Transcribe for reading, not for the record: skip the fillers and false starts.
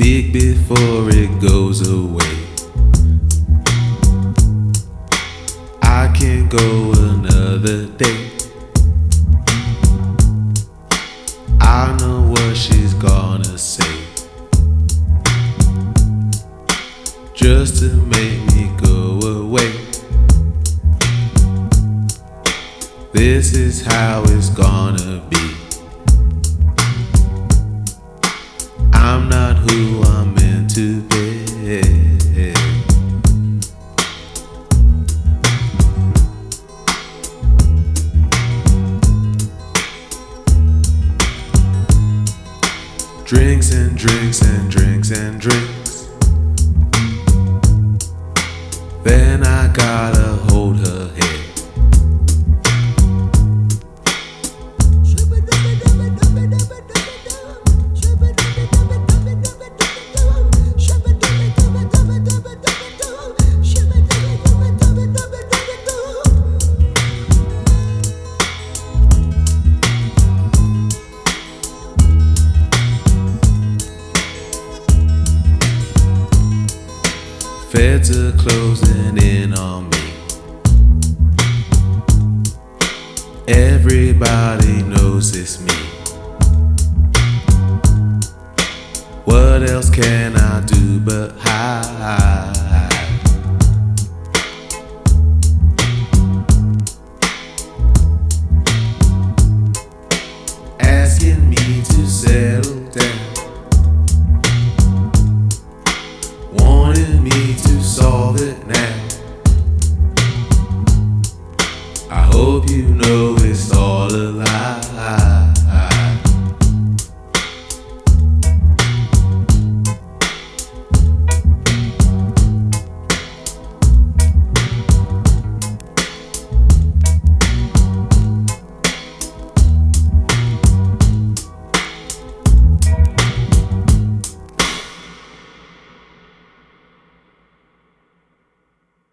Speak before it goes away. I can't go another day. I know what she's gonna say, just to make me go away. This is how it's gonna be. I'm not who I'm meant to be. Drinks and drinks and drinks and drinks. Then I gotta hold her head. Feds are closing in on me. Everybody knows it's me. What else can I do but hide? Asking me to settle down, wanting me to solve it now. I hope you know it's all a lie.